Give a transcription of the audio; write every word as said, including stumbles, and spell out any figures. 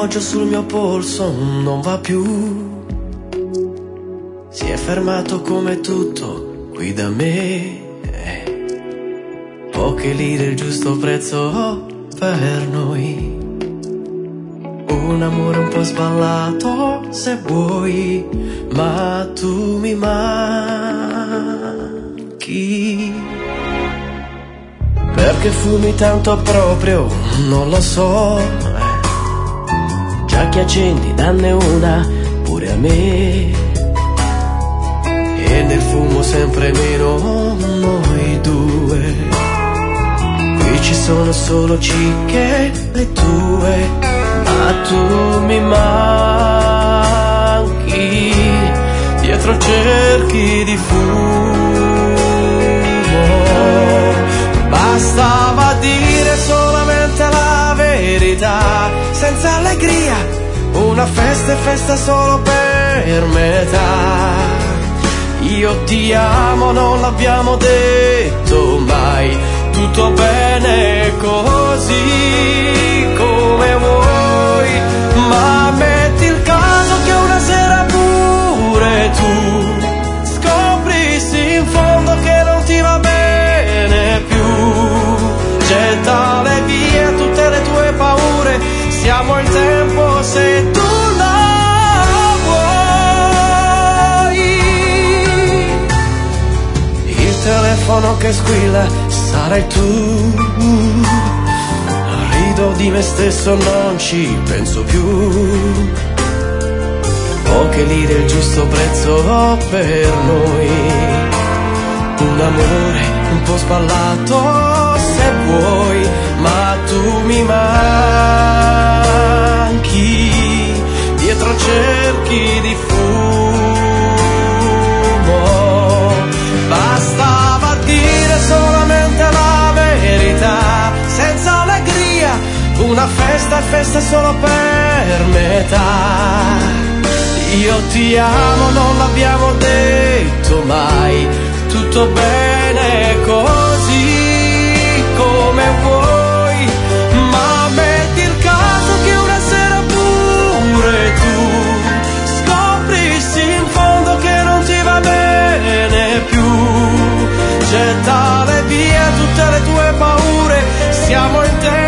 L'orologio sul mio polso non va più, si è fermato come tutto qui da me. Poche lire, il giusto prezzo per noi. Un amore un po' sballato se vuoi, ma tu mi manchi. Perché fumi tanto proprio, non lo so. Già che accendi, danne una pure a me. E nel fumo sempre meno noi due. Qui ci sono solo cicche le tue, ma tu mi manchi. Dietro cerchi di fumo. Bastava dire solamente la verità, senza allegria, una festa e festa solo per metà. Io ti amo, non l'abbiamo detto mai, tutto bene così come vuoi, ma metti il caso che una sera pure tu scoprissi in fondo che non ti va bene più. Gettale via tutte le tue paure, siamo in tempo se tu la vuoi. Il telefono che squilla sarai tu, rido di me stesso, non ci penso più. Poche lire, il giusto prezzo per noi. Un amore un po' spallato se vuoi, ma tu mi manchi. Dietro cerchi di fumo. Bastava dire solamente la verità, senza allegria, una festa e festa solo per metà. Io ti amo, non l'abbiamo detto mai, tutto bene così come vuoi, ma metti il caso che una sera pure tu scoprissi in fondo che non ti va bene più. Gettale via tutte le tue paure, siamo in tempo